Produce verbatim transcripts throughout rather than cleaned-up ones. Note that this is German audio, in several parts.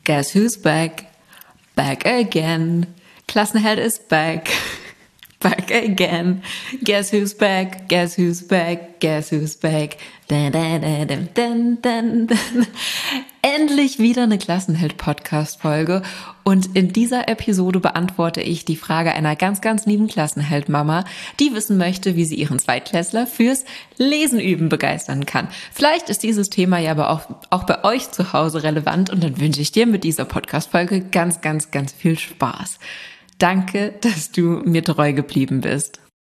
Guess who's back? Back again. Klassenheld is back. Back again. Guess who's back? Guess who's back? Guess who's back? Dun, dun, dun, dun, dun, dun, dun. Endlich wieder eine Klassenheld-Podcast-Folge und in dieser Episode beantworte ich die Frage einer ganz, ganz lieben Klassenheld-Mama, die wissen möchte, wie sie ihren Zweitklässler fürs Lesen üben begeistern kann. Vielleicht ist dieses Thema ja aber auch, auch bei euch zu Hause relevant und dann wünsche ich dir mit dieser Podcast-Folge ganz, ganz, ganz viel Spaß. Danke, dass du mir treu geblieben bist.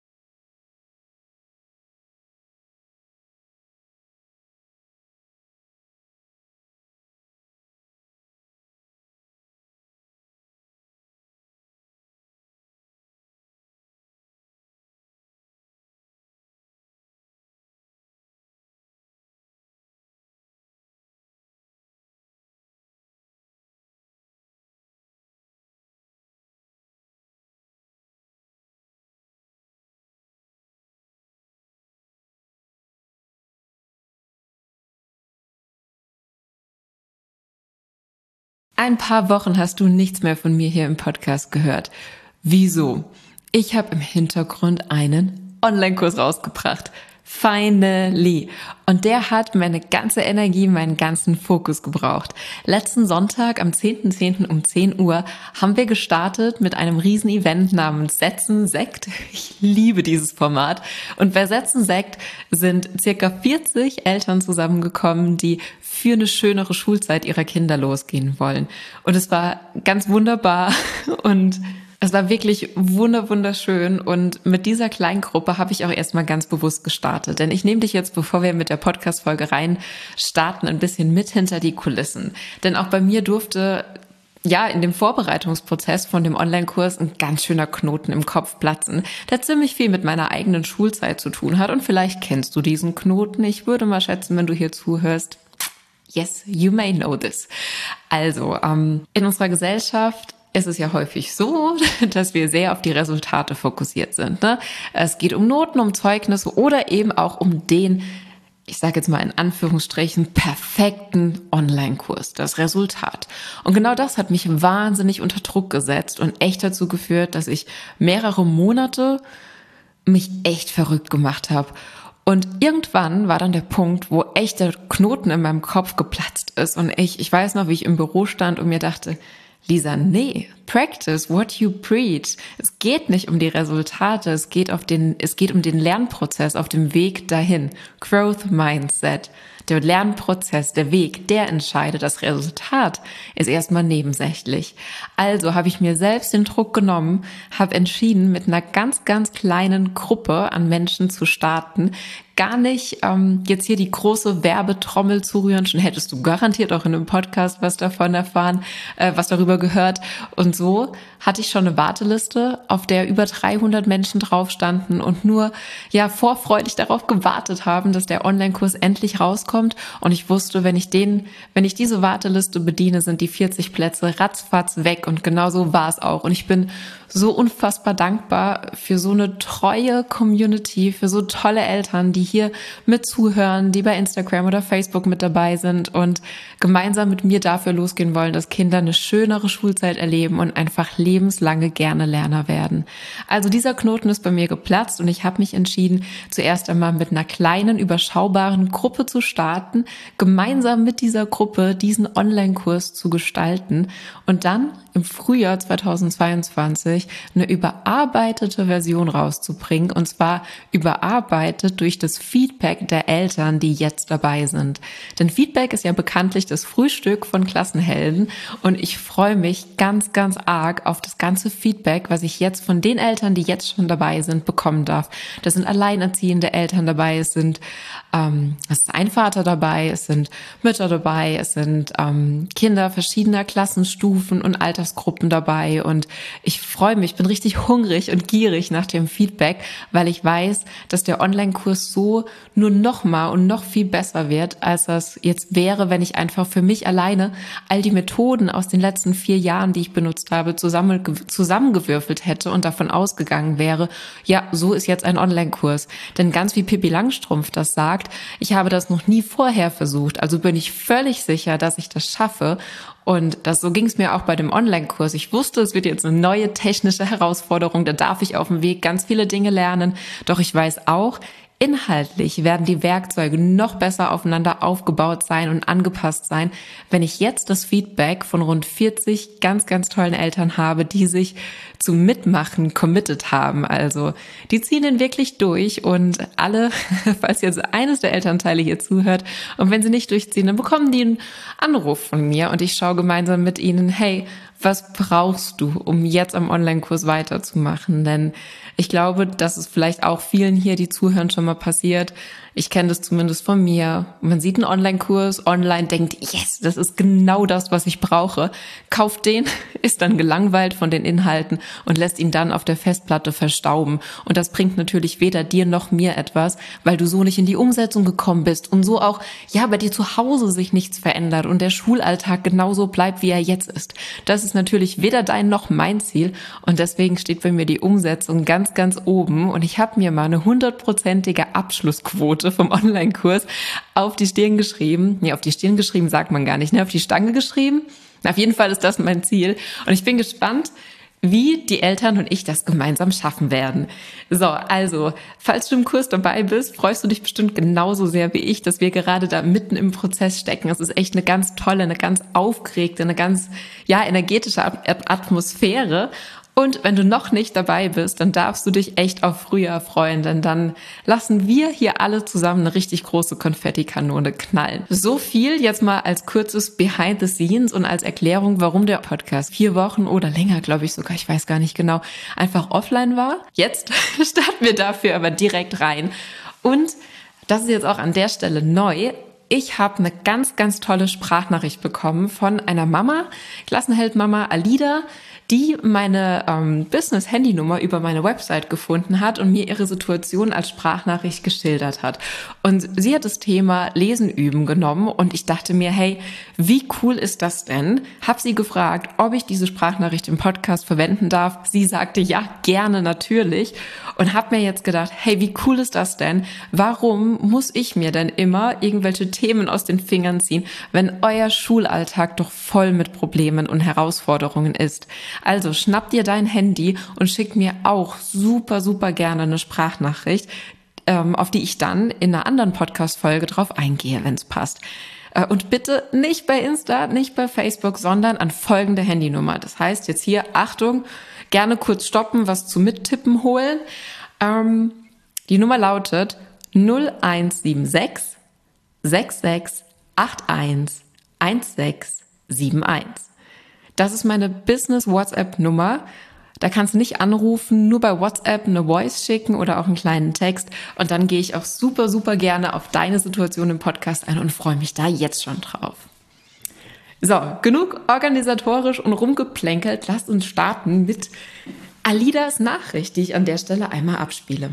Ein paar Wochen hast du nichts mehr von mir hier im Podcast gehört. Wieso? Ich habe im Hintergrund einen Online-Kurs rausgebracht. Finally. Und der hat meine ganze Energie, meinen ganzen Fokus gebraucht. Letzten Sonntag am zehnten zehnten um zehn Uhr haben wir gestartet mit einem Riesen-Event namens Setzen Sekt. Ich liebe dieses Format. Und bei Setzen Sekt sind circa vierzig Eltern zusammengekommen, die für eine schönere Schulzeit ihrer Kinder losgehen wollen. Und es war ganz wunderbar und es war wirklich wunder wunderschön und mit dieser kleinen Gruppe habe ich auch erstmal ganz bewusst gestartet. Denn ich nehme dich jetzt, bevor wir mit der Podcast-Folge rein starten, ein bisschen mit hinter die Kulissen. Denn auch bei mir durfte ja in dem Vorbereitungsprozess von dem Online-Kurs ein ganz schöner Knoten im Kopf platzen, der ziemlich viel mit meiner eigenen Schulzeit zu tun hat. Und vielleicht kennst du diesen Knoten. Ich würde mal schätzen, wenn du hier zuhörst, yes, you may know this. Also, ähm, in unserer Gesellschaft ist es ja häufig so, dass wir sehr auf die Resultate fokussiert sind. Ne? Es geht um Noten, um Zeugnisse oder eben auch um den, ich sage jetzt mal in Anführungsstrichen, perfekten Online-Kurs, das Resultat. Und genau das hat mich wahnsinnig unter Druck gesetzt und echt dazu geführt, dass ich mehrere Monate mich echt verrückt gemacht habe. Und irgendwann war dann der Punkt, wo echt der Knoten in meinem Kopf geplatzt ist und ich, ich weiß noch, wie ich im Büro stand und mir dachte, Lisa, nee, practice what you preach. Es geht nicht um die Resultate, es geht auf den, es geht um den Lernprozess auf dem Weg dahin. Growth Mindset. Der Lernprozess, der Weg, der entscheidet. Das Resultat ist erstmal nebensächlich. Also habe ich mir selbst den Druck genommen, habe entschieden, mit einer ganz, ganz kleinen Gruppe an Menschen zu starten. Gar nicht ähm, jetzt hier die große Werbetrommel zu rühren. Schon hättest du garantiert auch in einem Podcast was davon erfahren, äh, was darüber gehört. Und so hatte ich schon eine Warteliste, auf der über dreihundert Menschen drauf standen und nur ja vorfreudig darauf gewartet haben, dass der Online-Kurs endlich rauskommt. Und ich wusste, wenn ich den, wenn ich diese Warteliste bediene, sind die vierzig Plätze ratzfatz weg. Und genau so war es auch. Und ich bin so unfassbar dankbar für so eine treue Community, für so tolle Eltern, die hier mit zuhören, die bei Instagram oder Facebook mit dabei sind und gemeinsam mit mir dafür losgehen wollen, dass Kinder eine schönere Schulzeit erleben und einfach lebenslange gerne Lerner werden. Also dieser Knoten ist bei mir geplatzt und ich habe mich entschieden, zuerst einmal mit einer kleinen, überschaubaren Gruppe zu starten, gemeinsam mit dieser Gruppe diesen Online-Kurs zu gestalten und dann im Frühjahr zweitausendzweiundzwanzig eine überarbeitete Version rauszubringen und zwar überarbeitet durch das Feedback der Eltern, die jetzt dabei sind. Denn Feedback ist ja bekanntlich das Frühstück von Klassenhelden und ich freue mich ganz, ganz arg auf das ganze Feedback, was ich jetzt von den Eltern, die jetzt schon dabei sind, bekommen darf. Das sind alleinerziehende Eltern dabei, es sind ähm, es ist ein Vater dabei, es sind Mütter dabei, es sind ähm, Kinder verschiedener Klassenstufen und Altersgruppen dabei und ich freue mich, ich bin richtig hungrig und gierig nach dem Feedback, weil ich weiß, dass der Online-Kurs so nur noch mal und noch viel besser wird, als das jetzt wäre, wenn ich einfach für mich alleine all die Methoden aus den letzten vier Jahren, die ich benutzt habe, zusammen, zusammengewürfelt hätte und davon ausgegangen wäre, ja, so ist jetzt ein Online-Kurs. Denn ganz wie Pippi Langstrumpf das sagt, gesagt, ich habe das noch nie vorher versucht, also bin ich völlig sicher, dass ich das schaffe. Und das, so ging es mir auch bei dem Online-Kurs. Ich wusste, es wird jetzt eine neue technische Herausforderung, da darf ich auf dem Weg ganz viele Dinge lernen. Doch ich weiß auch, inhaltlich werden die Werkzeuge noch besser aufeinander aufgebaut sein und angepasst sein, wenn ich jetzt das Feedback von rund vierzig ganz, ganz tollen Eltern habe, die sich zum Mitmachen committed haben. Also die ziehen den wirklich durch und alle, falls jetzt eines der Elternteile hier zuhört und wenn sie nicht durchziehen, dann bekommen die einen Anruf von mir und ich schaue gemeinsam mit ihnen, hey, was brauchst du, um jetzt am Online-Kurs weiterzumachen? Denn ich glaube, dass es vielleicht auch vielen hier, die zuhören, schon mal passiert. Ich kenne das zumindest von mir. Man sieht einen Online-Kurs online, denkt, yes, das ist genau das, was ich brauche. Kauft den, ist dann gelangweilt von den Inhalten und lässt ihn dann auf der Festplatte verstauben. Und das bringt natürlich weder dir noch mir etwas, weil du so nicht in die Umsetzung gekommen bist und so auch, ja, bei dir zu Hause sich nichts verändert und der Schulalltag genauso bleibt, wie er jetzt ist. Das ist natürlich weder dein noch mein Ziel und deswegen steht bei mir die Umsetzung ganz, ganz oben und ich habe mir mal eine hundertprozentige Abschlussquote vom Online-Kurs auf die Stirn geschrieben. Nee, auf die Stirn geschrieben sagt man gar nicht, ne? Auf die Stange geschrieben. Auf jeden Fall ist das mein Ziel und ich bin gespannt, wie die Eltern und ich das gemeinsam schaffen werden. So, also, falls du im Kurs dabei bist, freust du dich bestimmt genauso sehr wie ich, dass wir gerade da mitten im Prozess stecken. Es ist echt eine ganz tolle, eine ganz aufgeregte, eine ganz, ja, energetische Atmosphäre. Und wenn du noch nicht dabei bist, dann darfst du dich echt auf Frühjahr freuen, denn dann lassen wir hier alle zusammen eine richtig große Konfettikanone knallen. So viel jetzt mal als kurzes Behind the Scenes und als Erklärung, warum der Podcast vier Wochen oder länger, glaube ich sogar, ich weiß gar nicht genau, einfach offline war. Jetzt starten wir dafür aber direkt rein. Und das ist jetzt auch an der Stelle neu. Ich habe eine ganz, ganz tolle Sprachnachricht bekommen von einer Mama, Klassenheld-Mama Alida, die meine ähm, Business-Handynummer über meine Website gefunden hat und mir ihre Situation als Sprachnachricht geschildert hat. Und sie hat das Thema Lesen üben genommen und ich dachte mir, hey, wie cool ist das denn? Hab sie gefragt, ob ich diese Sprachnachricht im Podcast verwenden darf. Sie sagte, ja, gerne, natürlich. Und hab mir jetzt gedacht, hey, wie cool ist das denn? Warum muss ich mir denn immer irgendwelche Themen aus den Fingern ziehen, wenn euer Schulalltag doch voll mit Problemen und Herausforderungen ist? Also schnapp dir dein Handy und schick mir auch super, super gerne eine Sprachnachricht, ähm, auf die ich dann in einer anderen Podcast-Folge drauf eingehe, wenn es passt. Äh, und bitte nicht bei Insta, nicht bei Facebook, sondern an folgende Handynummer. Das heißt jetzt hier, Achtung, gerne kurz stoppen, was zu Mittippen holen. Ähm, die Nummer lautet null eins sieben sechs sechs sechs acht eins eins sechs sieben eins. Das ist meine Business-WhatsApp-Nummer. Da kannst du nicht anrufen, nur bei WhatsApp eine Voice schicken oder auch einen kleinen Text. Und dann gehe ich auch super, super gerne auf deine Situation im Podcast ein und freue mich da jetzt schon drauf. So, genug organisatorisch und rumgeplänkelt. Lasst uns starten mit Alidas Nachricht, die ich an der Stelle einmal abspiele.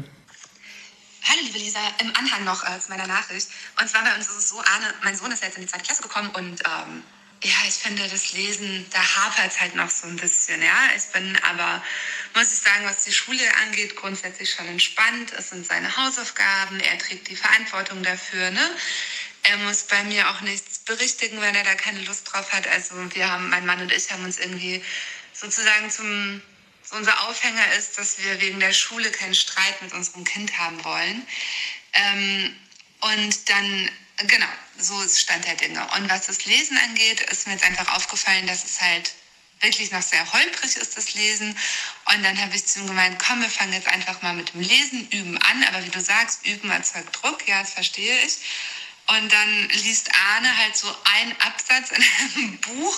Hallo liebe Lisa, im Anhang noch äh, zu meiner Nachricht. Und zwar bei uns ist es so, Arne, mein Sohn ist jetzt in die zweite Klasse gekommen und ähm, ja, ich finde das Lesen, da hapert es halt noch so ein bisschen, ja. Ich bin aber, muss ich sagen, was die Schule angeht, grundsätzlich schon entspannt. Es sind seine Hausaufgaben, er trägt die Verantwortung dafür, ne. Er muss bei mir auch nichts berichtigen, wenn er da keine Lust drauf hat. Also wir haben, mein Mann und ich haben uns irgendwie sozusagen zum, so unser Aufhänger ist, dass wir wegen der Schule keinen Streit mit unserem Kind haben wollen. Ähm, und dann, genau, so ist Stand der Dinge. Und was das Lesen angeht, ist mir jetzt einfach aufgefallen, dass es halt wirklich noch sehr holprig ist, das Lesen. Und dann habe ich zu ihm gemeint, komm, wir fangen jetzt einfach mal mit dem Lesen, Üben an. Aber wie du sagst, Üben erzeugt Druck, ja, das verstehe ich. Und dann liest Arne halt so einen Absatz in einem Buch,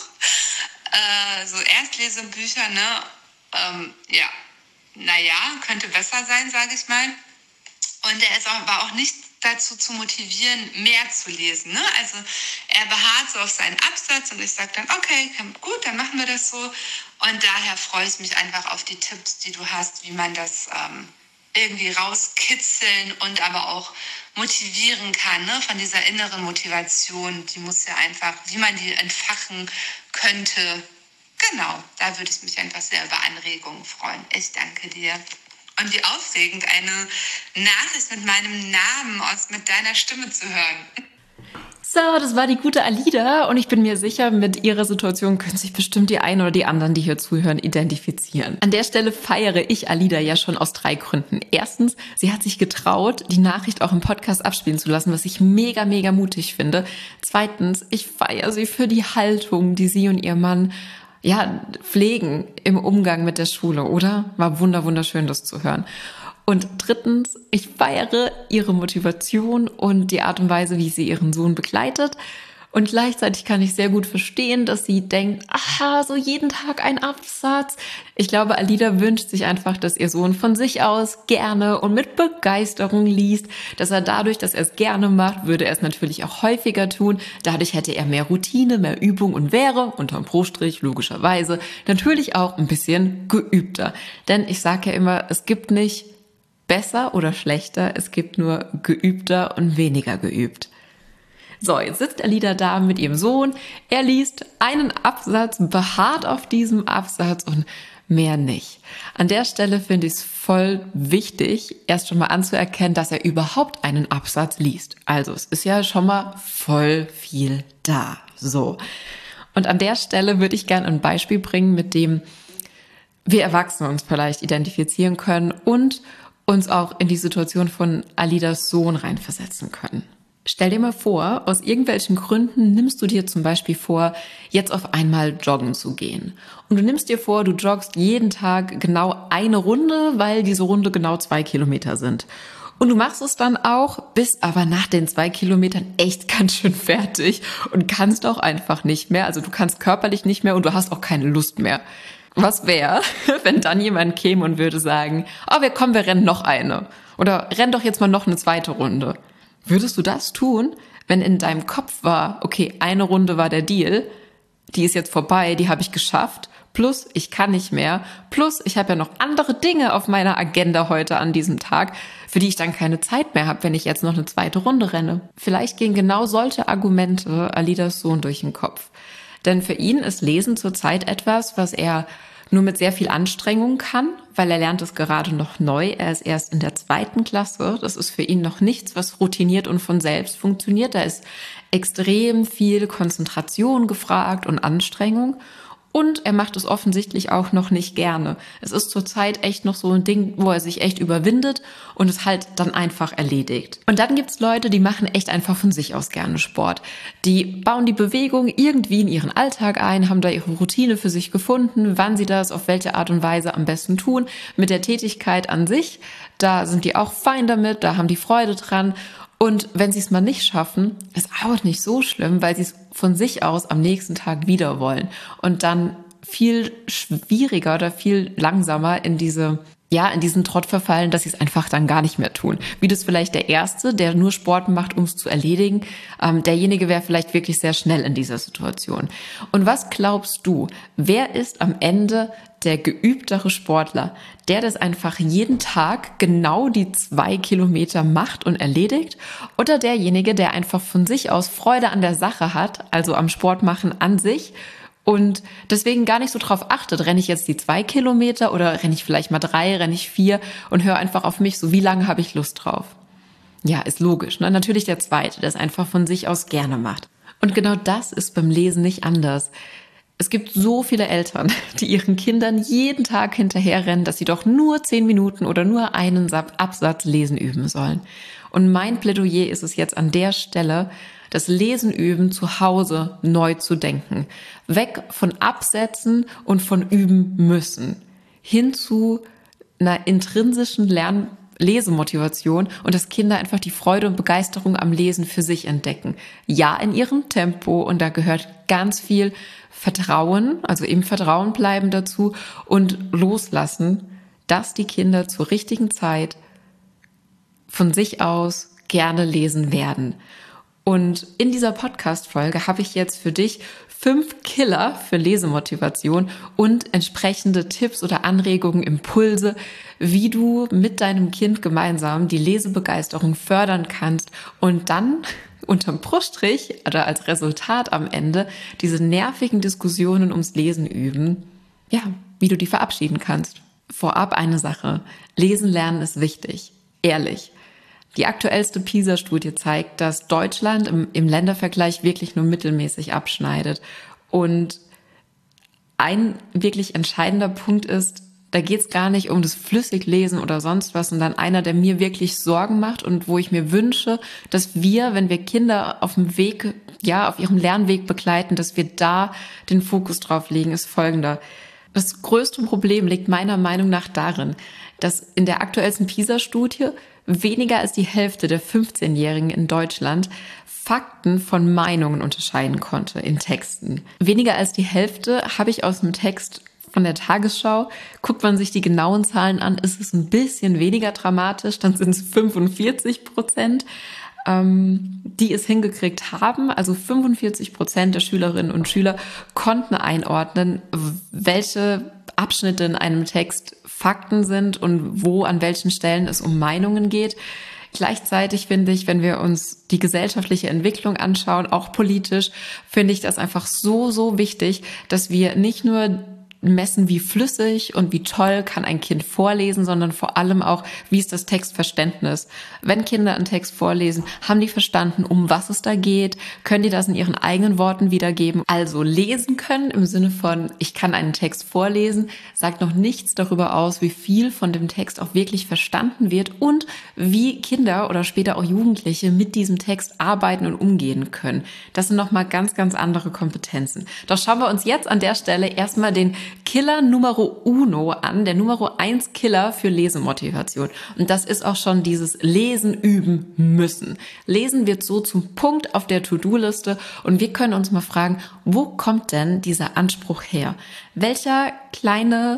äh, so Erstlesebücher, ne? Ähm, ja, naja, könnte besser sein, sage ich mal. Und er ist auch, war auch nicht dazu zu motivieren, mehr zu lesen. Ne? Also er beharrt so auf seinen Absatz und ich sage dann, okay, gut, dann machen wir das so. Und daher freue ich mich einfach auf die Tipps, die du hast, wie man das ähm, irgendwie rauskitzeln und aber auch motivieren kann, ne? Von dieser inneren Motivation, die muss ja einfach, wie man die entfachen könnte. Genau, da würde ich mich einfach sehr über Anregungen freuen. Ich danke dir. Und wie aufregend, eine Nachricht mit meinem Namen aus mit deiner Stimme zu hören. So, das war die gute Alida und ich bin mir sicher, mit ihrer Situation können sich bestimmt die einen oder die anderen, die hier zuhören, identifizieren. An der Stelle feiere ich Alida ja schon aus drei Gründen. Erstens, sie hat sich getraut, die Nachricht auch im Podcast abspielen zu lassen, was ich mega, mega mutig finde. Zweitens, ich feiere sie für die Haltung, die sie und ihr Mann ja pflegen im Umgang mit der Schule, oder? War wunder, wunderschön, das zu hören. Und drittens, ich feiere ihre Motivation und die Art und Weise, wie sie ihren Sohn begleitet. Und gleichzeitig kann ich sehr gut verstehen, dass sie denkt, aha, so jeden Tag ein Absatz. Ich glaube, Alida wünscht sich einfach, dass ihr Sohn von sich aus gerne und mit Begeisterung liest, dass er dadurch, dass er es gerne macht, würde er es natürlich auch häufiger tun. Dadurch hätte er mehr Routine, mehr Übung und wäre, unterm Brostrich logischerweise, natürlich auch ein bisschen geübter. Denn ich sage ja immer, es gibt nicht besser oder schlechter, es gibt nur geübter und weniger geübt. So, jetzt sitzt Alida da mit ihrem Sohn, er liest einen Absatz, beharrt auf diesem Absatz und mehr nicht. An der Stelle finde ich es voll wichtig, erst schon mal anzuerkennen, dass er überhaupt einen Absatz liest. Also es ist ja schon mal voll viel da. So. Und an der Stelle würde ich gerne ein Beispiel bringen, mit dem wir Erwachsene uns vielleicht identifizieren können und uns auch in die Situation von Alidas Sohn reinversetzen können. Stell dir mal vor, aus irgendwelchen Gründen nimmst du dir zum Beispiel vor, jetzt auf einmal joggen zu gehen. Und du nimmst dir vor, du joggst jeden Tag genau eine Runde, weil diese Runde genau zwei Kilometer sind. Und du machst es dann auch, bist aber nach den zwei Kilometern echt ganz schön fertig und kannst auch einfach nicht mehr. Also du kannst körperlich nicht mehr und du hast auch keine Lust mehr. Was wäre, wenn dann jemand käme und würde sagen, oh, wir kommen, wir rennen noch eine. Oder renn doch jetzt mal noch eine zweite Runde. Würdest du das tun, wenn in deinem Kopf war, okay, eine Runde war der Deal, die ist jetzt vorbei, die habe ich geschafft, plus ich kann nicht mehr, plus ich habe ja noch andere Dinge auf meiner Agenda heute an diesem Tag, für die ich dann keine Zeit mehr habe, wenn ich jetzt noch eine zweite Runde renne. Vielleicht gehen genau solche Argumente Alidas Sohn durch den Kopf. Denn für ihn ist Lesen zurzeit etwas, was er nur mit sehr viel Anstrengung kann, weil er lernt es gerade noch neu. Er ist erst in der zweiten Klasse. Das ist für ihn noch nichts, was routiniert und von selbst funktioniert. Da ist extrem viel Konzentration gefragt und Anstrengung. Und er macht es offensichtlich auch noch nicht gerne. Es ist zurzeit echt noch so ein Ding, wo er sich echt überwindet und es halt dann einfach erledigt. Und dann gibt's Leute, die machen echt einfach von sich aus gerne Sport. Die bauen die Bewegung irgendwie in ihren Alltag ein, haben da ihre Routine für sich gefunden, wann sie das auf welche Art und Weise am besten tun. Mit der Tätigkeit an sich, da sind die auch fein damit, da haben die Freude dran. Und wenn sie es mal nicht schaffen, ist auch nicht so schlimm, weil sie es von sich aus am nächsten Tag wieder wollen und dann viel schwieriger oder viel langsamer in diese, ja, in diesen Trott verfallen, dass sie es einfach dann gar nicht mehr tun. Wie das vielleicht der Erste, der nur Sport macht, um es zu erledigen, ähm, derjenige wäre vielleicht wirklich sehr schnell in dieser Situation. Und was glaubst du, wer ist am Ende der geübtere Sportler, der das einfach jeden Tag genau die zwei Kilometer macht und erledigt, oder derjenige, der einfach von sich aus Freude an der Sache hat, also am Sport machen an sich und deswegen gar nicht so drauf achtet, renne ich jetzt die zwei Kilometer oder renne ich vielleicht mal drei, renne ich vier und höre einfach auf mich, so wie lange habe ich Lust drauf? Ja, ist logisch, ne? Natürlich der Zweite, der es einfach von sich aus gerne macht. Und genau das ist beim Lesen nicht anders. Es gibt so viele Eltern, die ihren Kindern jeden Tag hinterherrennen, dass sie doch nur zehn Minuten oder nur einen Absatz lesen üben sollen. Und mein Plädoyer ist es jetzt an der Stelle, das Lesen üben zu Hause neu zu denken. Weg von Absätzen und von üben müssen. Hin zu einer intrinsischen Lern- Lesemotivation und dass Kinder einfach die Freude und Begeisterung am Lesen für sich entdecken. Ja, in ihrem Tempo und da gehört ganz viel Vertrauen, also im Vertrauen bleiben dazu und loslassen, dass die Kinder zur richtigen Zeit von sich aus gerne lesen werden. Und in dieser Podcast-Folge habe ich jetzt für dich fünf Killer für Lesemotivation und entsprechende Tipps oder Anregungen, Impulse, wie du mit deinem Kind gemeinsam die Lesebegeisterung fördern kannst und dann unterm Bruststrich oder als Resultat am Ende diese nervigen Diskussionen ums Lesen üben, ja, wie du die verabschieden kannst. Vorab eine Sache. Lesen lernen ist wichtig. Ehrlich. Die aktuellste PISA-Studie zeigt, dass Deutschland im, im Ländervergleich wirklich nur mittelmäßig abschneidet. Und ein wirklich entscheidender Punkt ist, da geht es gar nicht um das Flüssiglesen oder sonst was, sondern einer, der mir wirklich Sorgen macht und wo ich mir wünsche, dass wir, wenn wir Kinder auf dem Weg, ja, auf ihrem Lernweg begleiten, dass wir da den Fokus drauf legen, ist folgender. Das größte Problem liegt meiner Meinung nach darin, dass in der aktuellsten PISA-Studie weniger als die Hälfte der fünfzehnjährigen in Deutschland Fakten von Meinungen unterscheiden konnte in Texten. Weniger als die Hälfte habe ich aus dem Text von der Tagesschau. Guckt man sich die genauen Zahlen an, ist es ein bisschen weniger dramatisch, dann sind es fünfundvierzig Prozent, ähm, die es hingekriegt haben. Also fünfundvierzig Prozent der Schülerinnen und Schüler konnten einordnen, welche Abschnitte in einem Text Fakten sind und wo, an welchen Stellen es um Meinungen geht. Gleichzeitig finde ich, wenn wir uns die gesellschaftliche Entwicklung anschauen, auch politisch, finde ich das einfach so, so wichtig, dass wir nicht nur messen, wie flüssig und wie toll kann ein Kind vorlesen, sondern vor allem auch, wie ist das Textverständnis. Wenn Kinder einen Text vorlesen, haben die verstanden, um was es da geht, können die das in ihren eigenen Worten wiedergeben. Also lesen können im Sinne von, ich kann einen Text vorlesen, sagt noch nichts darüber aus, wie viel von dem Text auch wirklich verstanden wird und wie Kinder oder später auch Jugendliche mit diesem Text arbeiten und umgehen können. Das sind nochmal ganz, ganz andere Kompetenzen. Doch schauen wir uns jetzt an der Stelle erstmal den Killer Numero Uno an, der Numero eins Killer für Lesemotivation. Und das ist auch schon dieses Lesen üben müssen. Lesen wird so zum Punkt auf der To-Do-Liste und wir können uns mal fragen, wo kommt denn dieser Anspruch her? Welcher kleine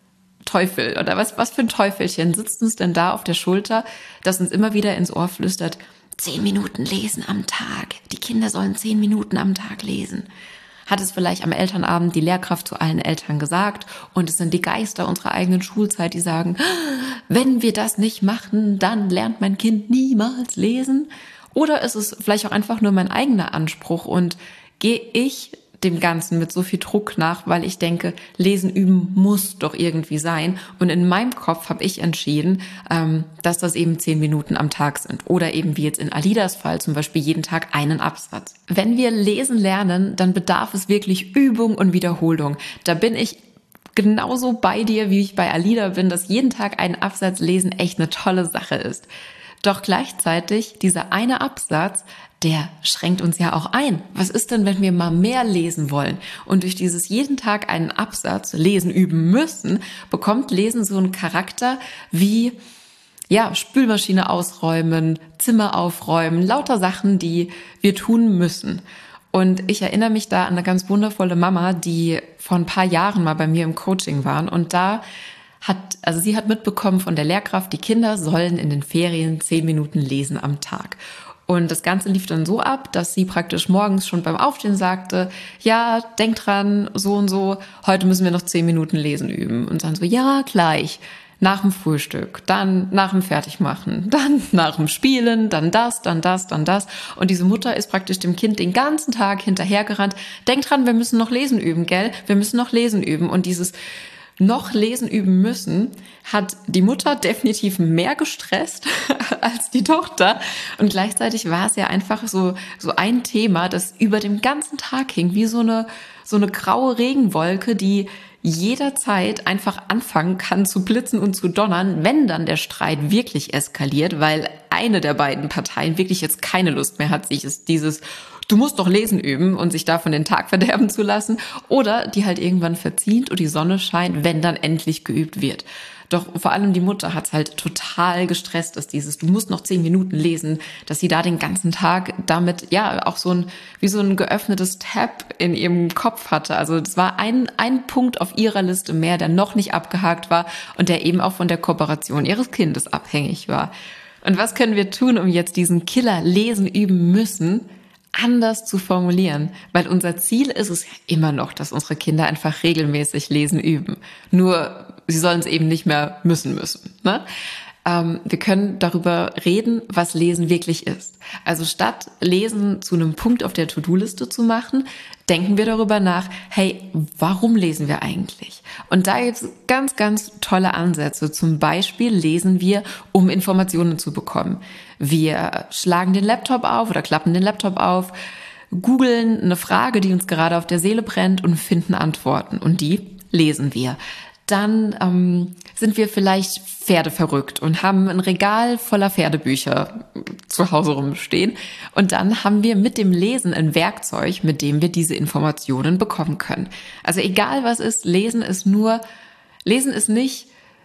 Teufel oder was, was für ein Teufelchen sitzt uns denn da auf der Schulter, das uns immer wieder ins Ohr flüstert, zehn Minuten lesen am Tag. Die Kinder sollen zehn Minuten am Tag lesen. Hat es vielleicht am Elternabend die Lehrkraft zu allen Eltern gesagt und es sind die Geister unserer eigenen Schulzeit, die sagen, wenn wir das nicht machen, dann lernt mein Kind niemals lesen. Oder ist es vielleicht auch einfach nur mein eigener Anspruch und gehe ich dem Ganzen mit so viel Druck nach, weil ich denke, Lesen üben muss doch irgendwie sein. Und in meinem Kopf habe ich entschieden, ähm, dass das eben zehn Minuten am Tag sind. Oder eben wie jetzt in Alidas Fall zum Beispiel jeden Tag einen Absatz. Wenn wir lesen lernen, dann bedarf es wirklich Übung und Wiederholung. Da bin ich genauso bei dir, wie ich bei Alida bin, dass jeden Tag einen Absatz lesen echt eine tolle Sache ist. Doch gleichzeitig, dieser eine Absatz, der schränkt uns ja auch ein. Was ist denn, wenn wir mal mehr lesen wollen? Und durch dieses jeden Tag einen Absatz lesen üben müssen, bekommt Lesen so einen Charakter wie, ja, Spülmaschine ausräumen, Zimmer aufräumen, lauter Sachen, die wir tun müssen. Und ich erinnere mich da an eine ganz wundervolle Mama, die vor ein paar Jahren mal bei mir im Coaching waren und da hat, also sie hat mitbekommen von der Lehrkraft, die Kinder sollen in den Ferien zehn Minuten lesen am Tag. Und das Ganze lief dann so ab, dass sie praktisch morgens schon beim Aufstehen sagte, ja, denk dran, so und so, heute müssen wir noch zehn Minuten lesen üben. Und dann so, ja, gleich, nach dem Frühstück, dann nach dem Fertigmachen, dann nach dem Spielen, dann das, dann das, dann das. Und diese Mutter ist praktisch dem Kind den ganzen Tag hinterhergerannt. Denk dran, wir müssen noch lesen üben, gell? Wir müssen noch lesen üben. Und dieses noch lesen üben müssen, hat die Mutter definitiv mehr gestresst als die Tochter. Und gleichzeitig war es ja einfach so, so ein Thema, das über dem ganzen Tag hing, wie so eine, so eine graue Regenwolke, die jederzeit einfach anfangen kann zu blitzen und zu donnern, wenn dann der Streit wirklich eskaliert, weil eine der beiden Parteien wirklich jetzt keine Lust mehr hat, sich ist dieses du musst doch lesen üben und sich davon den Tag verderben zu lassen, oder die halt irgendwann verzieht und die Sonne scheint, wenn dann endlich geübt wird. Doch vor allem die Mutter hat's halt total gestresst, dass dieses, du musst noch zehn Minuten lesen, dass sie da den ganzen Tag damit, ja, auch so ein, wie so ein geöffnetes Tab in ihrem Kopf hatte. Also das war ein, ein Punkt auf ihrer Liste mehr, der noch nicht abgehakt war und der eben auch von der Kooperation ihres Kindes abhängig war. Und was können wir tun, um jetzt diesen Killer lesen üben müssen anders zu formulieren, weil unser Ziel ist es ja immer noch, dass unsere Kinder einfach regelmäßig lesen üben. Nur sie sollen es eben nicht mehr müssen müssen. Ne? Ähm, wir können darüber reden, was Lesen wirklich ist. Also statt Lesen zu einem Punkt auf der To-Do-Liste zu machen, denken wir darüber nach, hey, warum lesen wir eigentlich? Und da gibt es ganz, ganz tolle Ansätze. Zum Beispiel lesen wir, um Informationen zu bekommen. Wir schlagen den Laptop auf oder klappen den Laptop auf, googeln eine Frage, die uns gerade auf der Seele brennt und finden Antworten. Und die lesen wir. Dann ähm, sind wir vielleicht pferdeverrückt und haben ein Regal voller Pferdebücher zu Hause rumstehen. Und dann haben wir mit dem Lesen ein Werkzeug, mit dem wir diese Informationen bekommen können. Also egal was ist, Lesen ist nur, Lesen ist nicht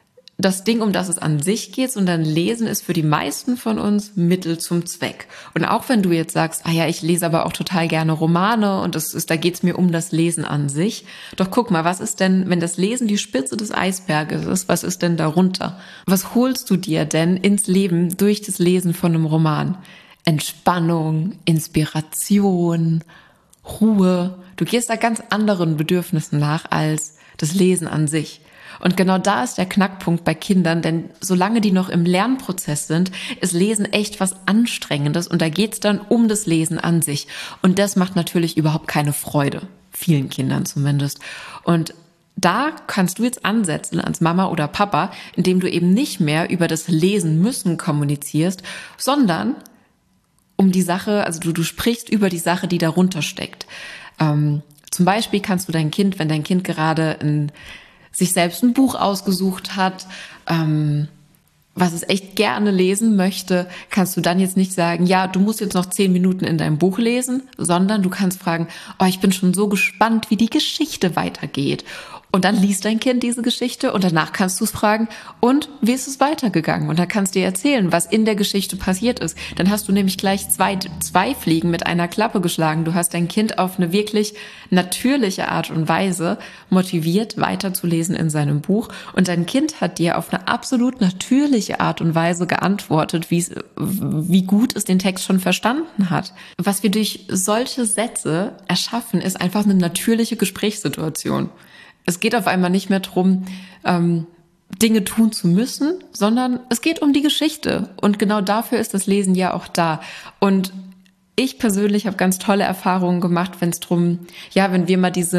das Ding, um das es an sich geht, sondern Lesen ist für die meisten von uns Mittel zum Zweck. Und auch wenn du jetzt sagst, ah ja, ich lese aber auch total gerne Romane und das ist, da geht's mir um das Lesen an sich. Doch guck mal, was ist denn, wenn das Lesen die Spitze des Eisberges ist, was ist denn darunter? Was holst du dir denn ins Leben durch das Lesen von einem Roman? Entspannung, Inspiration, Ruhe. Du gehst da ganz anderen Bedürfnissen nach als das Lesen an sich. Und genau da ist der Knackpunkt bei Kindern, denn solange die noch im Lernprozess sind, ist Lesen echt was Anstrengendes und da geht's dann um das Lesen an sich. Und das macht natürlich überhaupt keine Freude, vielen Kindern zumindest. Und da kannst du jetzt ansetzen als Mama oder Papa, indem du eben nicht mehr über das Lesen müssen kommunizierst, sondern um die Sache, also du, du sprichst über die Sache, die darunter steckt. Ähm, zum Beispiel kannst du dein Kind, wenn dein Kind gerade ein sich selbst ein Buch ausgesucht hat, ähm, was es echt gerne lesen möchte, kannst du dann jetzt nicht sagen, ja, du musst jetzt noch zehn Minuten in deinem Buch lesen, sondern du kannst fragen, oh, ich bin schon so gespannt, wie die Geschichte weitergeht. Und dann liest dein Kind diese Geschichte und danach kannst du es fragen, und wie ist es weitergegangen? Und dann kannst du dir erzählen, was in der Geschichte passiert ist. Dann hast du nämlich gleich zwei, zwei Fliegen mit einer Klappe geschlagen. Du hast dein Kind auf eine wirklich natürliche Art und Weise motiviert, weiterzulesen in seinem Buch. Und dein Kind hat dir auf eine absolut natürliche Art und Weise geantwortet, wie es, wie gut es den Text schon verstanden hat. Was wir durch solche Sätze erschaffen, ist einfach eine natürliche Gesprächssituation. Es geht auf einmal nicht mehr drum, ähm, Dinge tun zu müssen, sondern es geht um die Geschichte. Und genau dafür ist das Lesen ja auch da. Und ich persönlich habe ganz tolle Erfahrungen gemacht, wenn es drum, ja, wenn wir mal diese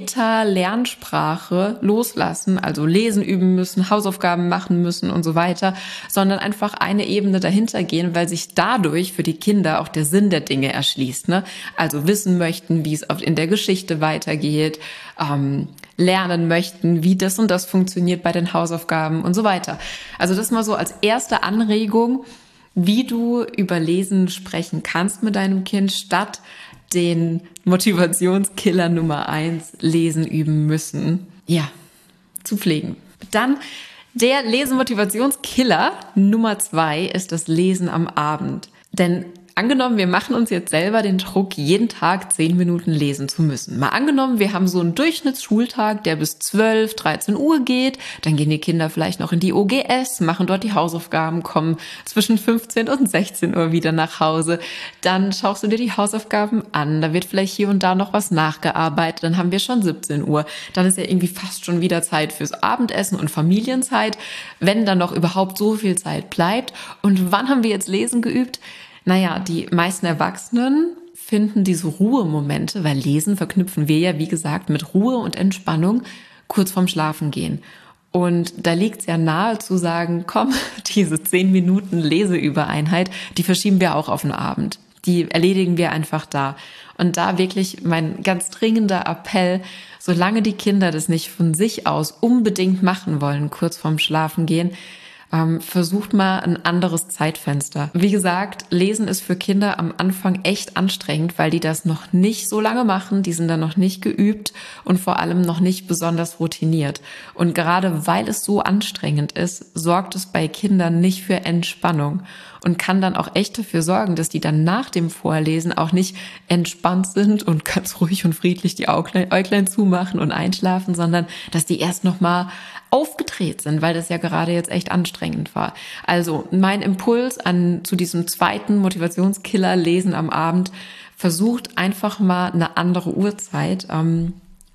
Meta-Lernsprache loslassen, also lesen üben müssen, Hausaufgaben machen müssen und so weiter, sondern einfach eine Ebene dahinter gehen, weil sich dadurch für die Kinder auch der Sinn der Dinge erschließt, ne? Also wissen möchten, wie es in der Geschichte weitergeht, ähm, lernen möchten, wie das und das funktioniert bei den Hausaufgaben und so weiter. Also das mal so als erste Anregung, wie du über Lesen sprechen kannst mit deinem Kind, statt den Motivationskiller Nummer eins, Lesen üben müssen, ja, zu pflegen. Dann der Lesen-Motivationskiller Nummer zwei ist das Lesen am Abend. Denn angenommen, wir machen uns jetzt selber den Druck, jeden Tag zehn Minuten lesen zu müssen. Mal angenommen, wir haben so einen Durchschnittsschultag, der bis zwölf, dreizehn Uhr geht. Dann gehen die Kinder vielleicht noch in die O G S, machen dort die Hausaufgaben, kommen zwischen fünfzehn und sechzehn Uhr wieder nach Hause. Dann schaust du dir die Hausaufgaben an. Da wird vielleicht hier und da noch was nachgearbeitet. Dann haben wir schon siebzehn Uhr. Dann ist ja irgendwie fast schon wieder Zeit fürs Abendessen und Familienzeit, wenn dann noch überhaupt so viel Zeit bleibt. Und wann haben wir jetzt Lesen geübt? Naja, die meisten Erwachsenen finden diese Ruhemomente, weil Lesen verknüpfen wir ja, wie gesagt, mit Ruhe und Entspannung kurz vorm Schlafengehen. Und da liegt es ja nahe zu sagen, komm, diese zehn Minuten Leseübereinheit, die verschieben wir auch auf den Abend. Die erledigen wir einfach da. Und da wirklich mein ganz dringender Appell, solange die Kinder das nicht von sich aus unbedingt machen wollen, kurz vorm Schlafengehen, Ähm, versucht mal ein anderes Zeitfenster. Wie gesagt, Lesen ist für Kinder am Anfang echt anstrengend, weil die das noch nicht so lange machen, die sind dann noch nicht geübt und vor allem noch nicht besonders routiniert. Und gerade weil es so anstrengend ist, sorgt es bei Kindern nicht für Entspannung und kann dann auch echt dafür sorgen, dass die dann nach dem Vorlesen auch nicht entspannt sind und ganz ruhig und friedlich die Äuglein, Äuglein zumachen und einschlafen, sondern dass die erst noch mal aufgedreht sind, weil das ja gerade jetzt echt anstrengend war. Also mein Impuls an zu diesem zweiten Motivationskiller Lesen am Abend, versucht einfach mal eine andere Uhrzeit. Ähm,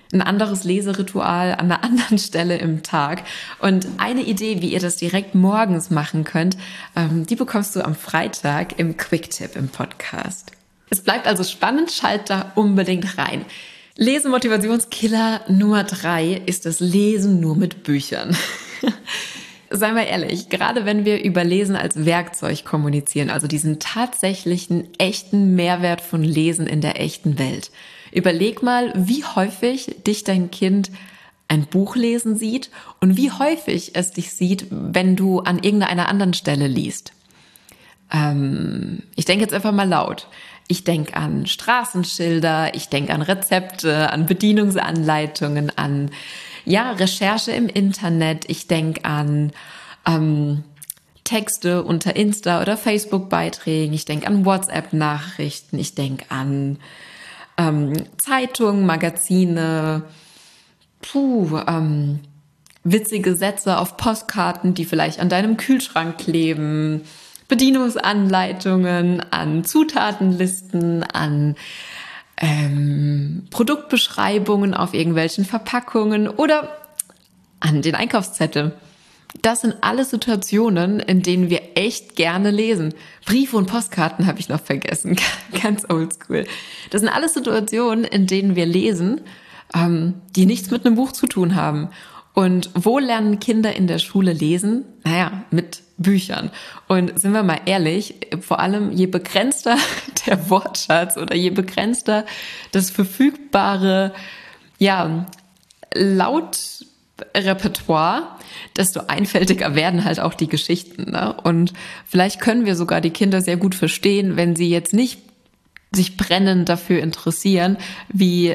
ein anderes Leseritual an einer anderen Stelle im Tag. Und eine Idee, wie ihr das direkt morgens machen könnt, ähm, die bekommst du am Freitag im Quick-Tipp im Podcast. Es bleibt also spannend, schalt da unbedingt rein. Lesemotivationskiller Nummer drei ist das Lesen nur mit Büchern. Seien wir ehrlich, gerade wenn wir über Lesen als Werkzeug kommunizieren, also diesen tatsächlichen, echten Mehrwert von Lesen in der echten Welt. Überleg mal, wie häufig dich dein Kind ein Buch lesen sieht und wie häufig es dich sieht, wenn du an irgendeiner anderen Stelle liest. Ähm, ich denke jetzt einfach mal laut. Ich denke an Straßenschilder, ich denke an Rezepte, an Bedienungsanleitungen, an ja Recherche im Internet. Ich denke an ähm, Texte unter Insta- oder Facebook-Beiträgen. Ich denke an WhatsApp-Nachrichten. Ich denke an ähm, Zeitungen, Magazine, puh, ähm, witzige Sätze auf Postkarten, die vielleicht an deinem Kühlschrank kleben, Bedienungsanleitungen, an Zutatenlisten, an ähm, Produktbeschreibungen auf irgendwelchen Verpackungen oder an den Einkaufszettel. Das sind alles Situationen, in denen wir echt gerne lesen. Briefe und Postkarten habe ich noch vergessen, ganz oldschool. Das sind alles Situationen, in denen wir lesen, ähm, die nichts mit einem Buch zu tun haben. Und wo lernen Kinder in der Schule lesen? Naja, mit Büchern. Und sind wir mal ehrlich, vor allem je begrenzter der Wortschatz oder je begrenzter das verfügbare, ja, Lautrepertoire, desto einfältiger werden halt auch die Geschichten, ne? Und vielleicht können wir sogar die Kinder sehr gut verstehen, wenn sie jetzt nicht sich brennend dafür interessieren, wie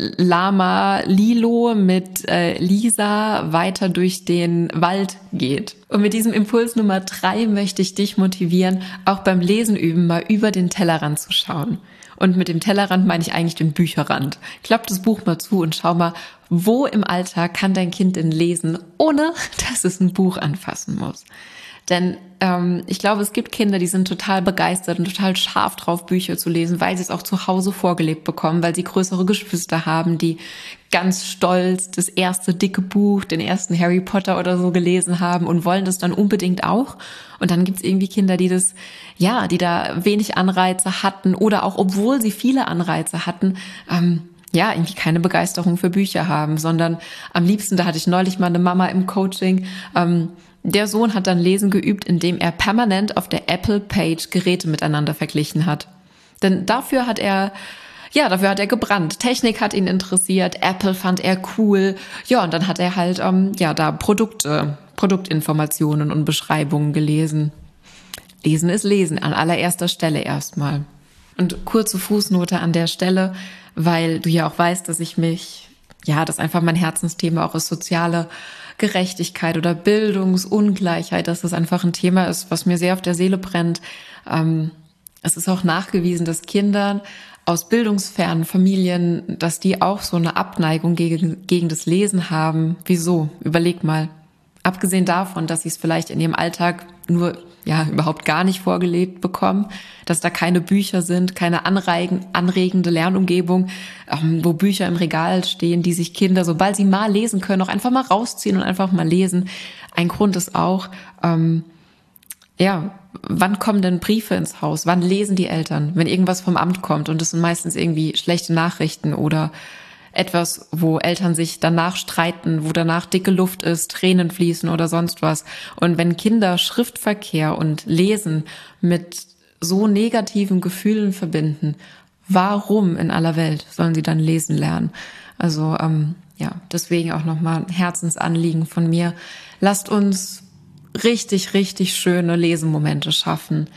Lama Lilo mit äh, Lisa weiter durch den Wald geht. Und mit diesem Impuls Nummer drei möchte ich dich motivieren, auch beim Lesen üben, mal über den Tellerrand zu schauen. Und mit dem Tellerrand meine ich eigentlich den Bücherrand. Klapp das Buch mal zu und schau mal, wo im Alltag kann dein Kind denn lesen, ohne dass es ein Buch anfassen muss. Denn ähm, ich glaube, es gibt Kinder, die sind total begeistert und total scharf drauf, Bücher zu lesen, weil sie es auch zu Hause vorgelebt bekommen, weil sie größere Geschwister haben, die ganz stolz das erste dicke Buch, den ersten Harry Potter oder so gelesen haben und wollen das dann unbedingt auch. Und dann gibt's irgendwie Kinder, die das, ja, die da wenig Anreize hatten oder auch, obwohl sie viele Anreize hatten, ähm, ja, irgendwie keine Begeisterung für Bücher haben, sondern am liebsten, da hatte ich neulich mal eine Mama im Coaching, ähm, der Sohn hat dann Lesen geübt, indem er permanent auf der Apple-Page Geräte miteinander verglichen hat. Denn dafür hat er, ja, dafür hat er gebrannt. Technik hat ihn interessiert, Apple fand er cool. Ja, und dann hat er halt, ähm, ja, da Produkte, Produktinformationen und Beschreibungen gelesen. Lesen ist Lesen, an allererster Stelle erstmal. Und kurze Fußnote an der Stelle, weil du ja auch weißt, dass ich mich, ja, das einfach mein Herzensthema auch ist, soziale Gerechtigkeit oder Bildungsungleichheit, dass das einfach ein Thema ist, was mir sehr auf der Seele brennt. Ähm, es ist auch nachgewiesen, dass Kinder aus bildungsfernen Familien, dass die auch so eine Abneigung gegen, gegen das Lesen haben. Wieso? Überleg mal. Abgesehen davon, dass sie es vielleicht in ihrem Alltag nur ja überhaupt gar nicht vorgelebt bekommen, dass da keine Bücher sind, keine anregen, anregende Lernumgebung, ähm, wo Bücher im Regal stehen, die sich Kinder, sobald sie mal lesen können, auch einfach mal rausziehen und einfach mal lesen. Ein Grund ist auch, ähm, ja, wann kommen denn Briefe ins Haus? Wann lesen die Eltern, wenn irgendwas vom Amt kommt? Und das sind meistens irgendwie schlechte Nachrichten oder etwas, wo Eltern sich danach streiten, wo danach dicke Luft ist, Tränen fließen oder sonst was. Und wenn Kinder Schriftverkehr und Lesen mit so negativen Gefühlen verbinden, warum in aller Welt sollen sie dann lesen lernen? Also ähm, ja, deswegen auch nochmal ein Herzensanliegen von mir. Lasst uns richtig, richtig schöne Lesemomente schaffen.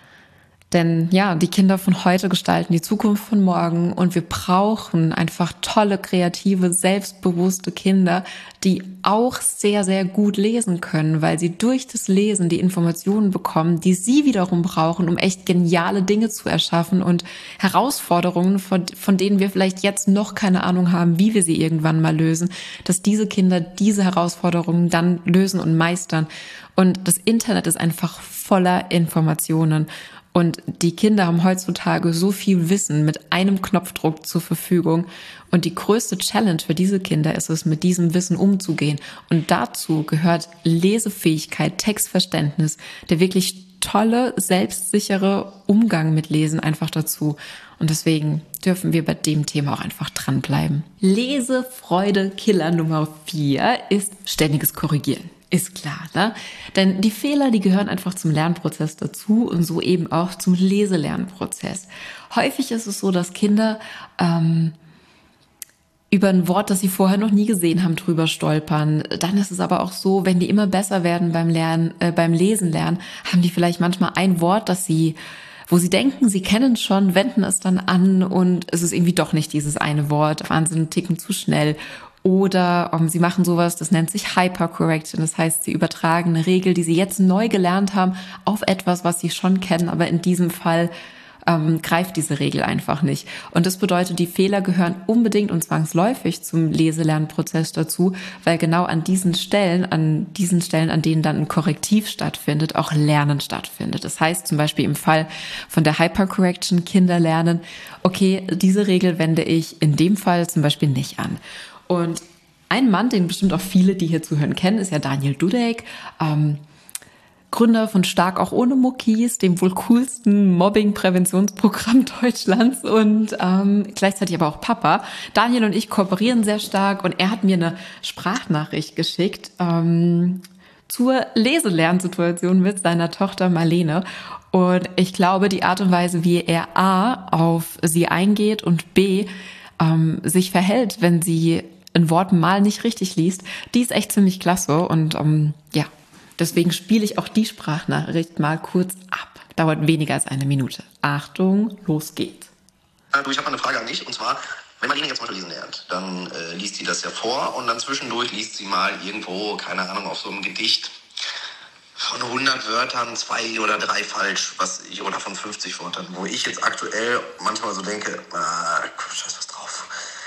Denn ja, die Kinder von heute gestalten die Zukunft von morgen und wir brauchen einfach tolle, kreative, selbstbewusste Kinder, die auch sehr, sehr gut lesen können, weil sie durch das Lesen die Informationen bekommen, die sie wiederum brauchen, um echt geniale Dinge zu erschaffen und Herausforderungen, von, von denen wir vielleicht jetzt noch keine Ahnung haben, wie wir sie irgendwann mal lösen, dass diese Kinder diese Herausforderungen dann lösen und meistern. Und das Internet ist einfach voller Informationen. Und die Kinder haben heutzutage so viel Wissen mit einem Knopfdruck zur Verfügung. Und die größte Challenge für diese Kinder ist es, mit diesem Wissen umzugehen. Und dazu gehört Lesefähigkeit, Textverständnis, der wirklich tolle, selbstsichere Umgang mit Lesen einfach dazu. Und deswegen dürfen wir bei dem Thema auch einfach dranbleiben. Lesefreude-Killer Nummer vier ist ständiges Korrigieren. Ist klar, ne? Denn die Fehler, die gehören einfach zum Lernprozess dazu und so eben auch zum Leselernprozess. Häufig ist es so, dass Kinder ähm, über ein Wort, das sie vorher noch nie gesehen haben, drüber stolpern. Dann ist es aber auch so, wenn die immer besser werden beim Lernen, äh, beim Lesen lernen, haben die vielleicht manchmal ein Wort, das sie, wo sie denken, sie kennen es schon, wenden es dann an und es ist irgendwie doch nicht dieses eine Wort, fahren sie einen Ticken zu schnell. Oder um, sie machen sowas, das nennt sich Hypercorrection. Das heißt, sie übertragen eine Regel, die sie jetzt neu gelernt haben, auf etwas, was sie schon kennen. Aber in diesem Fall ähm, greift diese Regel einfach nicht. Und das bedeutet, die Fehler gehören unbedingt und zwangsläufig zum Leselernprozess dazu, weil genau an diesen Stellen, an diesen Stellen, an denen dann ein Korrektiv stattfindet, auch Lernen stattfindet. Das heißt zum Beispiel im Fall von der Hypercorrection, Kinder lernen, okay, diese Regel wende ich in dem Fall zum Beispiel nicht an. Und ein Mann, den bestimmt auch viele, die hier zuhören, kennen, ist ja Daniel Dudek, ähm, Gründer von Stark auch ohne Muckis, dem wohl coolsten Mobbing-Präventionsprogramm Deutschlands und ähm, gleichzeitig aber auch Papa. Daniel und ich kooperieren sehr stark und er hat mir eine Sprachnachricht geschickt ähm, zur Leselernsituation mit seiner Tochter Marlene. Und ich glaube, die Art und Weise, wie er A, auf sie eingeht und B, ähm, sich verhält, wenn sie ein Wort mal nicht richtig liest, die ist echt ziemlich klasse und ähm, ja, deswegen spiele ich auch die Sprachnachricht mal kurz ab. Dauert weniger als eine Minute. Achtung, los geht's. Du, ich habe mal eine Frage an dich und zwar, wenn Marlene jetzt mal lesen lernt, dann äh, liest sie das ja vor und dann zwischendurch liest sie mal irgendwo, keine Ahnung, auf so einem Gedicht von hundert Wörtern zwei oder drei falsch, was ich, oder von fünfzig Wörtern, wo ich jetzt aktuell manchmal so denke, ah, scheiß was drauf.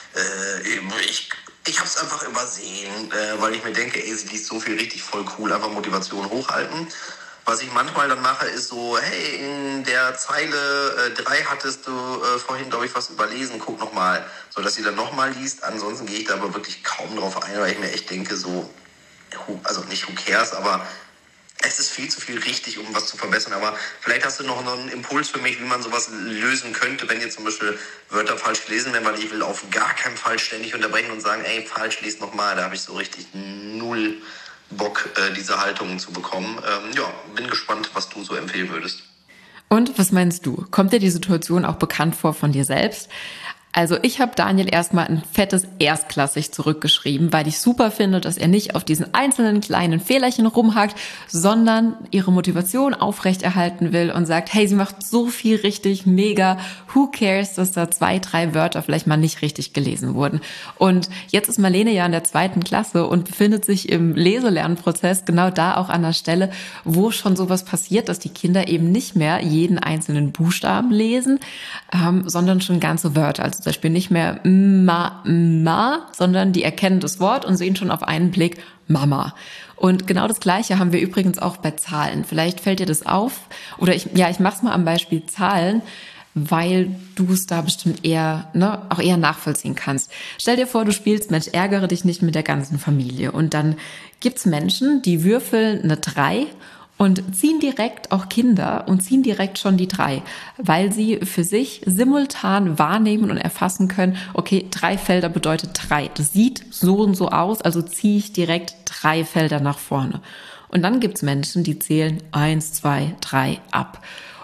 Äh, ich ich habe es einfach übersehen, äh, weil ich mir denke, ey, sie liest so viel richtig voll cool, einfach Motivation hochhalten. Was ich manchmal dann mache, ist so, hey, in der Zeile äh, drei hattest du äh, vorhin, glaube ich, was überlesen, guck nochmal, so dass sie dann nochmal liest. Ansonsten gehe ich da aber wirklich kaum drauf ein, weil ich mir echt denke, so, also nicht who cares, aber es ist viel zu viel richtig, um was zu verbessern. Aber vielleicht hast du noch einen Impuls für mich, wie man sowas lösen könnte, wenn jetzt zum Beispiel Wörter falsch gelesen werden, weil ich will auf gar keinen Fall ständig unterbrechen und sagen, ey, falsch, lies nochmal. Da habe ich so richtig null Bock, äh, diese Haltung zu bekommen. Ähm, ja, bin gespannt, was du so empfehlen würdest. Und was meinst du? Kommt dir die Situation auch bekannt vor von dir selbst? Also ich habe Daniel erstmal ein fettes Erstklassig zurückgeschrieben, weil ich super finde, dass er nicht auf diesen einzelnen kleinen Fehlerchen rumhakt, sondern ihre Motivation aufrechterhalten will und sagt, hey, sie macht so viel richtig, mega, who cares, dass da zwei, drei Wörter vielleicht mal nicht richtig gelesen wurden. Und jetzt ist Marlene ja in der zweiten Klasse und befindet sich im Leselernprozess genau da auch an der Stelle, wo schon sowas passiert, dass die Kinder eben nicht mehr jeden einzelnen Buchstaben lesen, ähm, sondern schon ganze Wörter, also zum Beispiel nicht mehr ma, ma, sondern die erkennen das Wort und sehen schon auf einen Blick Mama. Und genau das Gleiche haben wir übrigens auch bei Zahlen. Vielleicht fällt dir das auf, oder ich, ja, ich mach's mal am Beispiel Zahlen, weil du es da bestimmt eher, ne, auch eher nachvollziehen kannst. Stell dir vor, du spielst Mensch, ärgere dich nicht mit der ganzen Familie. Und dann gibt's Menschen, die würfeln eine drei und ziehen direkt auch Kinder und ziehen direkt schon die drei, weil sie für sich simultan wahrnehmen und erfassen können, okay, drei Felder bedeutet drei. Das sieht so und so aus, also ziehe ich direkt drei Felder nach vorne. Und dann gibt's Menschen, die zählen eins, zwei, drei ab.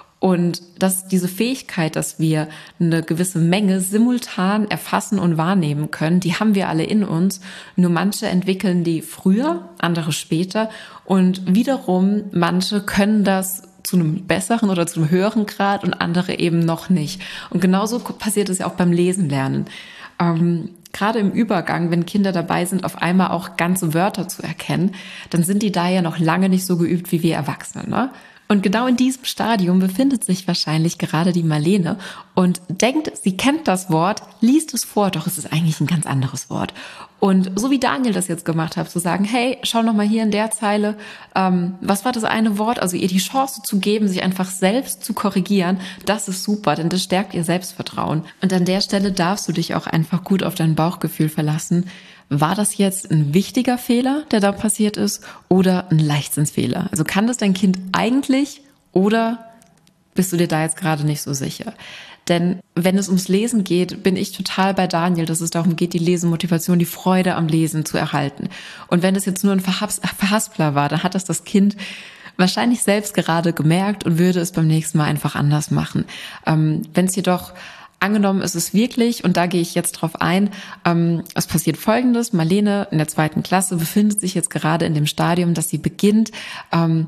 Und dass diese Fähigkeit, dass wir eine gewisse Menge simultan erfassen und wahrnehmen können, die haben wir alle in uns. Nur manche entwickeln die früher, andere später. Und wiederum, manche können das zu einem besseren oder zu einem höheren Grad und andere eben noch nicht. Und genauso passiert es ja auch beim Lesen lernen. Ähm, gerade im Übergang, wenn Kinder dabei sind, auf einmal auch ganze Wörter zu erkennen, dann sind die da ja noch lange nicht so geübt wie wir Erwachsene, ne? Und genau in diesem Stadium befindet sich wahrscheinlich gerade die Marlene und denkt, sie kennt das Wort, liest es vor, doch es ist eigentlich ein ganz anderes Wort. Und so wie Daniel das jetzt gemacht hat, zu sagen, hey, schau noch mal hier in der Zeile, ähm, was war das eine Wort? Also ihr die Chance zu geben, sich einfach selbst zu korrigieren, das ist super, denn das stärkt ihr Selbstvertrauen. Und an der Stelle darfst du dich auch einfach gut auf dein Bauchgefühl verlassen. War das jetzt ein wichtiger Fehler, der da passiert ist, oder ein Leichtsinnsfehler? Also kann das dein Kind eigentlich oder bist du dir da jetzt gerade nicht so sicher? Denn wenn es ums Lesen geht, bin ich total bei Daniel, dass es darum geht, die Lesemotivation, die Freude am Lesen zu erhalten. Und wenn es jetzt nur ein Verhas- Verhaspler war, dann hat das das Kind wahrscheinlich selbst gerade gemerkt und würde es beim nächsten Mal einfach anders machen. Ähm, wenn es jedoch Angenommen ist es wirklich, und da gehe ich jetzt drauf ein, ähm, es passiert Folgendes: Marlene in der zweiten Klasse befindet sich jetzt gerade in dem Stadium, dass sie beginnt, ähm,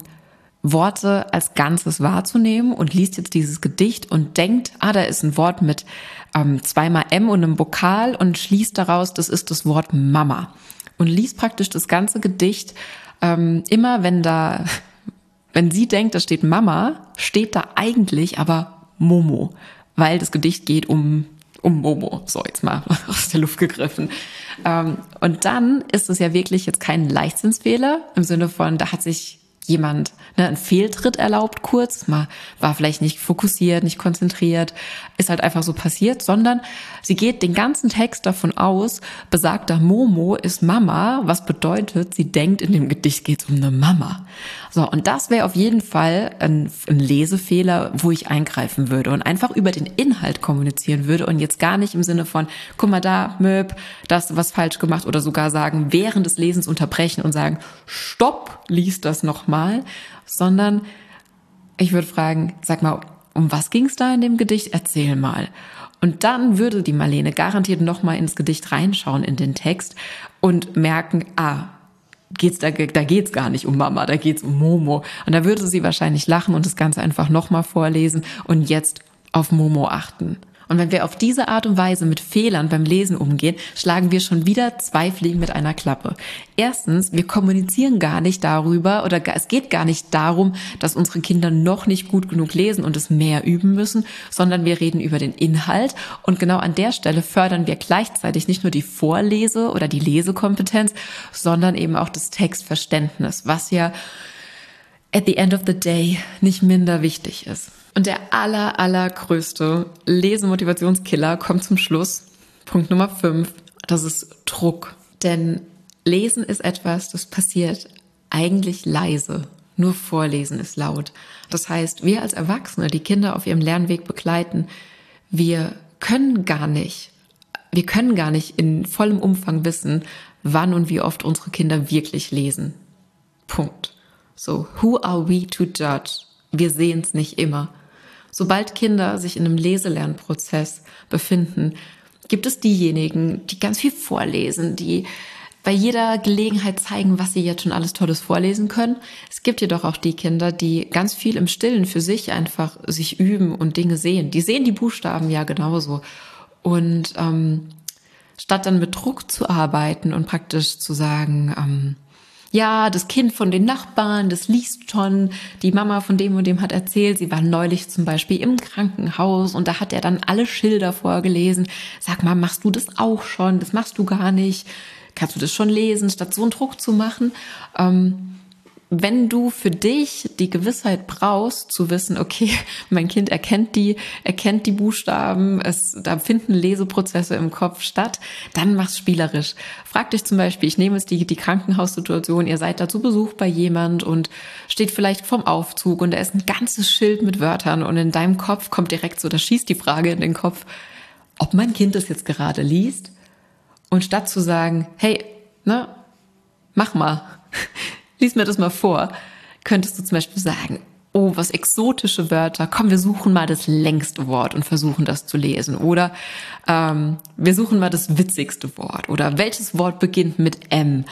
Worte als Ganzes wahrzunehmen und liest jetzt dieses Gedicht und denkt, ah, da ist ein Wort mit ähm, zweimal M und einem Vokal und schließt daraus, das ist das Wort Mama. Und liest praktisch das ganze Gedicht, ähm, immer wenn da, wenn sie denkt, da steht Mama, steht da eigentlich aber Momo. Weil das Gedicht geht um, um Momo. So, jetzt mal aus der Luft gegriffen. Ähm, und dann ist es ja wirklich jetzt kein Leichtsinnsfehler im Sinne von, da hat sich jemand ne, einen Fehltritt erlaubt kurz, mal war vielleicht nicht fokussiert, nicht konzentriert, ist halt einfach so passiert, sondern sie geht den ganzen Text davon aus, besagter Momo ist Mama, was bedeutet, sie denkt, in dem Gedicht geht es um eine Mama. So, und das wäre auf jeden Fall ein, ein Lesefehler, wo ich eingreifen würde und einfach über den Inhalt kommunizieren würde und jetzt gar nicht im Sinne von, guck mal da, Möb, das was falsch gemacht, oder sogar sagen, während des Lesens unterbrechen und sagen, stopp, lies das nochmal, sondern ich würde fragen, sag mal, um was ging es da in dem Gedicht? Erzähl mal. Und dann würde die Marlene garantiert nochmal ins Gedicht reinschauen, in den Text und merken, ah, geht's da, da geht's gar nicht um Mama, da geht's um Momo. Und da würde sie wahrscheinlich lachen und das Ganze einfach nochmal vorlesen und jetzt auf Momo achten. Und wenn wir auf diese Art und Weise mit Fehlern beim Lesen umgehen, schlagen wir schon wieder zwei Fliegen mit einer Klappe. Erstens, wir kommunizieren gar nicht darüber, oder es geht gar nicht darum, dass unsere Kinder noch nicht gut genug lesen und es mehr üben müssen, sondern wir reden über den Inhalt. Und genau an der Stelle fördern wir gleichzeitig nicht nur die Vorlese- oder die Lesekompetenz, sondern eben auch das Textverständnis, was ja at the end of the day nicht minder wichtig ist. Und der aller, allergrößte Lesemotivationskiller kommt zum Schluss. Punkt Nummer fünf, das ist Druck. Denn Lesen ist etwas, das passiert eigentlich leise. Nur Vorlesen ist laut. Das heißt, wir als Erwachsene, die Kinder auf ihrem Lernweg begleiten, wir können gar nicht, wir können gar nicht in vollem Umfang wissen, wann und wie oft unsere Kinder wirklich lesen. Punkt. So, who are we to judge? Wir sehen es nicht immer. Sobald Kinder sich in einem Leselernprozess befinden, gibt es diejenigen, die ganz viel vorlesen, die bei jeder Gelegenheit zeigen, was sie jetzt schon alles Tolles vorlesen können. Es gibt jedoch auch die Kinder, die ganz viel im Stillen für sich einfach sich üben und Dinge sehen. Die sehen die Buchstaben ja genauso. Und ähm, statt dann mit Druck zu arbeiten und praktisch zu sagen, ähm, ja, das Kind von den Nachbarn, das liest schon, die Mama von dem und dem hat erzählt, sie war neulich zum Beispiel im Krankenhaus und da hat er dann alle Schilder vorgelesen. Sag mal, machst du das auch schon? Das machst du gar nicht. Kannst du das schon lesen, statt so einen Druck zu machen? Ähm, wenn du für dich die Gewissheit brauchst, zu wissen, okay, mein Kind erkennt die, erkennt die Buchstaben, es, da finden Leseprozesse im Kopf statt, dann mach's spielerisch. Frag dich zum Beispiel, ich nehme jetzt die, die Krankenhaussituation, ihr seid da zu Besuch bei jemand und steht vielleicht vorm Aufzug und da ist ein ganzes Schild mit Wörtern und in deinem Kopf kommt direkt so, da schießt die Frage in den Kopf, ob mein Kind das jetzt gerade liest. Und statt zu sagen, hey, ne, mach mal, lies mir das mal vor, könntest du zum Beispiel sagen, oh, was exotische Wörter, komm, wir suchen mal das längste Wort und versuchen das zu lesen. Oder ähm, wir suchen mal das witzigste Wort. Oder welches Wort beginnt mit M?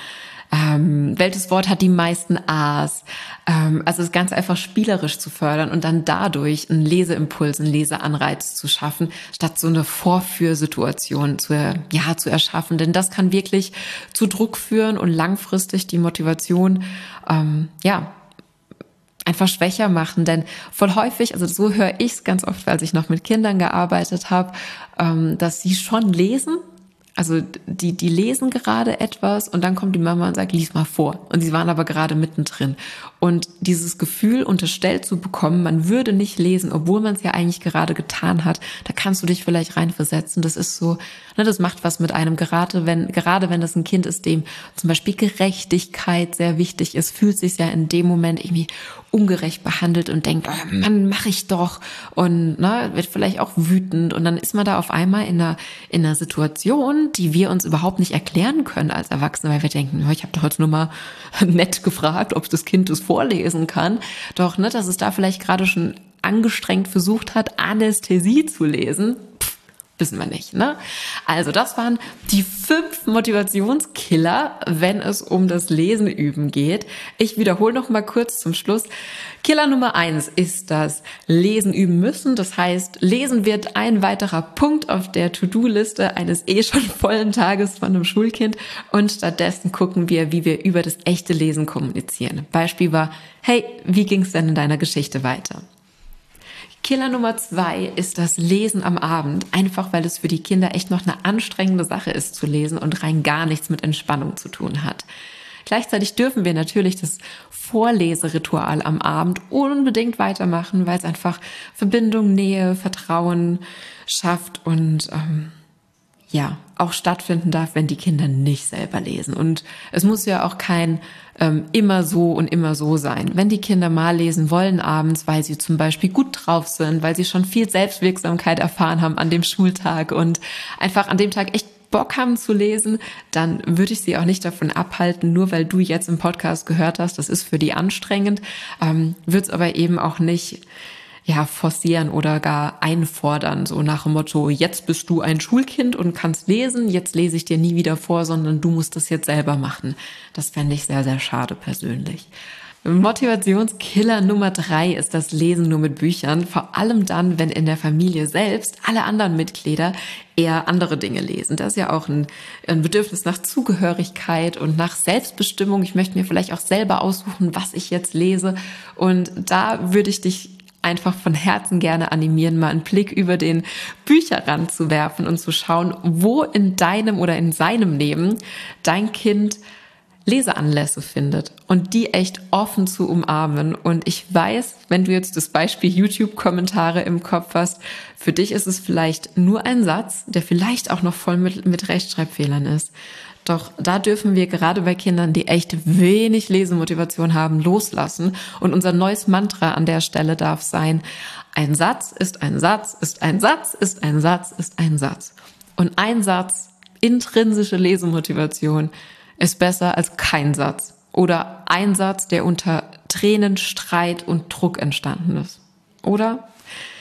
Ähm, welches Wort hat die meisten A's? Ähm, also das Ganze einfach spielerisch zu fördern und dann dadurch einen Leseimpuls, einen Leseanreiz zu schaffen, statt so eine Vorführsituation zu, ja, zu erschaffen. Denn das kann wirklich zu Druck führen und langfristig die Motivation, ähm, ja, einfach schwächer machen. Denn voll häufig, also so höre ich es ganz oft, als ich noch mit Kindern gearbeitet habe, ähm, dass sie schon lesen. Also die, die lesen gerade etwas und dann kommt die Mama und sagt, lies mal vor. Und sie waren aber gerade mittendrin. Und dieses Gefühl unterstellt zu bekommen, man würde nicht lesen, obwohl man es ja eigentlich gerade getan hat, da kannst du dich vielleicht reinversetzen. Das ist so, ne, das macht was mit einem, gerade wenn, gerade wenn das ein Kind ist, dem zum Beispiel Gerechtigkeit sehr wichtig ist, fühlt sich ja in dem Moment irgendwie ungerecht behandelt und denkt, oh Mann, mach ich doch. Und ne, wird vielleicht auch wütend. Und dann ist man da auf einmal in einer, in einer Situation, die wir uns überhaupt nicht erklären können als Erwachsene, weil wir denken, ich habe doch jetzt nur mal nett gefragt, ob das Kind das vorlesen kann. Doch, ne, dass es da vielleicht gerade schon angestrengt versucht hat, Anästhesie zu lesen, pff, wissen wir nicht, ne? Also das waren die fünf Motivationskiller, wenn es um das Lesen üben geht. Ich wiederhole noch mal kurz zum Schluss. Killer Nummer eins ist das Lesen üben müssen. Das heißt, Lesen wird ein weiterer Punkt auf der To-Do-Liste eines eh schon vollen Tages von einem Schulkind. Und stattdessen gucken wir, wie wir über das echte Lesen kommunizieren. Beispiel war, hey, wie ging's denn in deiner Geschichte weiter? Killer Nummer zwei ist das Lesen am Abend, einfach weil es für die Kinder echt noch eine anstrengende Sache ist zu lesen und rein gar nichts mit Entspannung zu tun hat. Gleichzeitig dürfen wir natürlich das Vorleseritual am Abend unbedingt weitermachen, weil es einfach Verbindung, Nähe, Vertrauen schafft und ähm, ja, auch stattfinden darf, wenn die Kinder nicht selber lesen. Und es muss ja auch kein ähm, immer so und immer so sein. Wenn die Kinder mal lesen wollen abends, weil sie zum Beispiel gut drauf sind, weil sie schon viel Selbstwirksamkeit erfahren haben an dem Schultag und einfach an dem Tag echt Bock haben zu lesen, dann würde ich sie auch nicht davon abhalten, nur weil du jetzt im Podcast gehört hast, das ist für die anstrengend, ähm, wird es aber eben auch nicht ja forcieren oder gar einfordern, so nach dem Motto, jetzt bist du ein Schulkind und kannst lesen, jetzt lese ich dir nie wieder vor, sondern du musst das jetzt selber machen. Das fände ich sehr, sehr schade persönlich. Motivationskiller Nummer drei ist das Lesen nur mit Büchern, vor allem dann, wenn in der Familie selbst alle anderen Mitglieder eher andere Dinge lesen. Das ist ja auch ein, ein Bedürfnis nach Zugehörigkeit und nach Selbstbestimmung. Ich möchte mir vielleicht auch selber aussuchen, was ich jetzt lese. Und da würde ich dich einfach von Herzen gerne animieren, mal einen Blick über den Bücherrand zu werfen und zu schauen, wo in deinem oder in seinem Leben dein Kind Leseanlässe findet und die echt offen zu umarmen. Und ich weiß, wenn du jetzt das Beispiel YouTube-Kommentare im Kopf hast, für dich ist es vielleicht nur ein Satz, der vielleicht auch noch voll mit, mit Rechtschreibfehlern ist. Doch da dürfen wir gerade bei Kindern, die echt wenig Lesemotivation haben, loslassen. Und unser neues Mantra an der Stelle darf sein, ein Satz ist ein Satz, ist ein Satz, ist ein Satz, ist ein Satz. Und ein Satz, intrinsische Lesemotivation, ist besser als kein Satz oder ein Satz, der unter Tränen, Streit und Druck entstanden ist. Oder?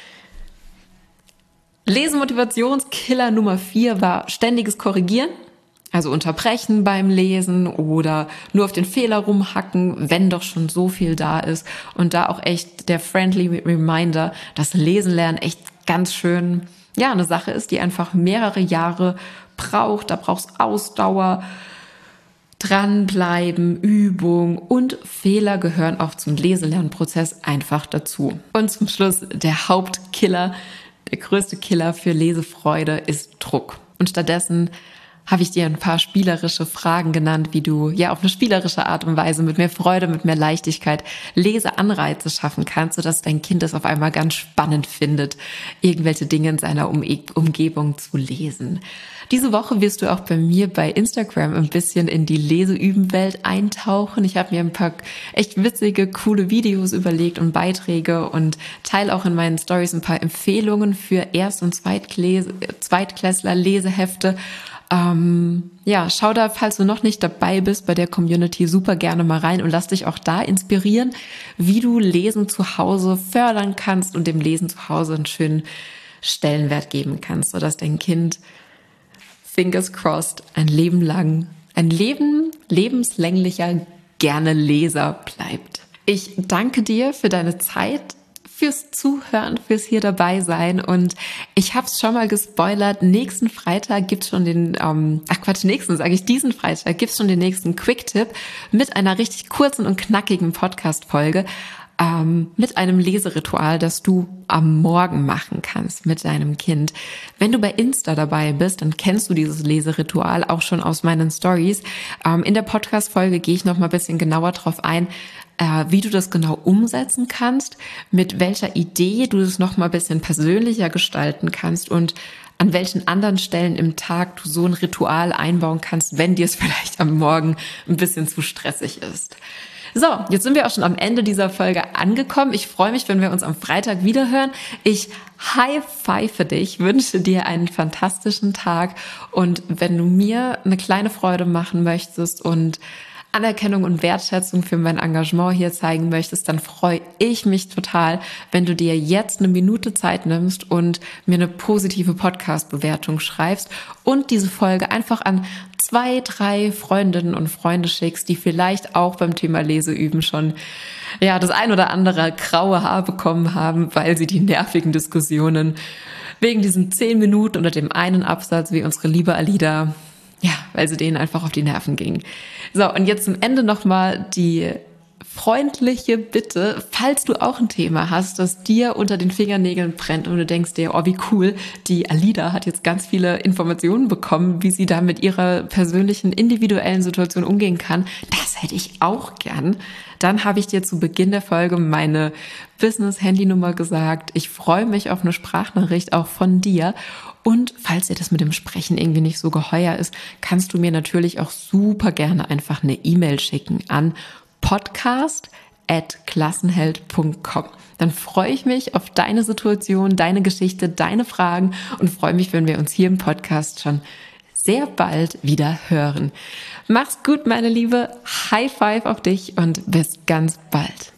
Lesemotivationskiller Nummer vier war ständiges Korrigieren, also unterbrechen beim Lesen oder nur auf den Fehler rumhacken, wenn doch schon so viel da ist. Und da auch echt der friendly Reminder, dass Lesen lernen echt ganz schön, ja, eine Sache ist, die einfach mehrere Jahre braucht. Da brauchst Ausdauer, Dranbleiben, Übung und Fehler gehören auch zum Leselernprozess einfach dazu. Und zum Schluss der Hauptkiller, der größte Killer für Lesefreude ist Druck. Und stattdessen habe ich dir ein paar spielerische Fragen genannt, wie du ja auf eine spielerische Art und Weise mit mehr Freude, mit mehr Leichtigkeit Leseanreize schaffen kannst, sodass dein Kind es auf einmal ganz spannend findet, irgendwelche Dinge in seiner um- Umgebung zu lesen. Diese Woche wirst du auch bei mir bei Instagram ein bisschen in die Leseübenwelt eintauchen. Ich habe mir ein paar echt witzige, coole Videos überlegt und Beiträge und teile auch in meinen Stories ein paar Empfehlungen für Erst- und Zweitkläs- Zweitklässler Lesehefte. Ähm, ja, schau da, falls du noch nicht dabei bist bei der Community, super gerne mal rein und lass dich auch da inspirieren, wie du Lesen zu Hause fördern kannst und dem Lesen zu Hause einen schönen Stellenwert geben kannst, sodass dein Kind, fingers crossed, ein Leben lang, ein Leben lebenslänglicher gerne Leser bleibt. Ich danke dir für deine Zeit, fürs Zuhören, fürs hier dabei sein und ich habe es schon mal gespoilert, nächsten Freitag gibt's schon den, ähm, ach Quatsch, nächsten sage ich, diesen Freitag gibt's schon den nächsten Quick-Tipp mit einer richtig kurzen und knackigen Podcast-Folge. ähm, mit einem Leseritual, das du am Morgen machen kannst mit deinem Kind. Wenn du bei Insta dabei bist, dann kennst du dieses Leseritual auch schon aus meinen Stories. Ähm, in der Podcast-Folge gehe ich noch mal ein bisschen genauer drauf ein, äh, wie du das genau umsetzen kannst, mit welcher Idee du es noch mal ein bisschen persönlicher gestalten kannst und an welchen anderen Stellen im Tag du so ein Ritual einbauen kannst, wenn dir es vielleicht am Morgen ein bisschen zu stressig ist. So, jetzt sind wir auch schon am Ende dieser Folge angekommen. Ich freue mich, wenn wir uns am Freitag wiederhören. Ich high-five dich, wünsche dir einen fantastischen Tag und wenn du mir eine kleine Freude machen möchtest und Anerkennung und Wertschätzung für mein Engagement hier zeigen möchtest, dann freue ich mich total, wenn du dir jetzt eine Minute Zeit nimmst und mir eine positive Podcast-Bewertung schreibst und diese Folge einfach an zwei, drei Freundinnen und Freunde schickst, die vielleicht auch beim Thema Leseüben schon ja das ein oder andere graue Haar bekommen haben, weil sie die nervigen Diskussionen wegen diesen zehn Minuten unter dem einen Absatz wie unsere liebe Alida, ja, weil sie denen einfach auf die Nerven ging. So, und jetzt zum Ende nochmal die freundliche Bitte, falls du auch ein Thema hast, das dir unter den Fingernägeln brennt und du denkst dir, oh wie cool, die Alida hat jetzt ganz viele Informationen bekommen, wie sie da mit ihrer persönlichen, individuellen Situation umgehen kann, das hätte ich auch gern. Dann habe ich dir zu Beginn der Folge meine Business-Handynummer gesagt. Ich freue mich auf eine Sprachnachricht auch von dir. Und falls dir das mit dem Sprechen irgendwie nicht so geheuer ist, kannst du mir natürlich auch super gerne einfach eine E-Mail schicken an podcast at klassenheld punkt com. Dann freue ich mich auf deine Situation, deine Geschichte, deine Fragen und freue mich, wenn wir uns hier im Podcast schon sehr bald wieder hören. Mach's gut, meine Liebe. High Five auf dich und bis ganz bald.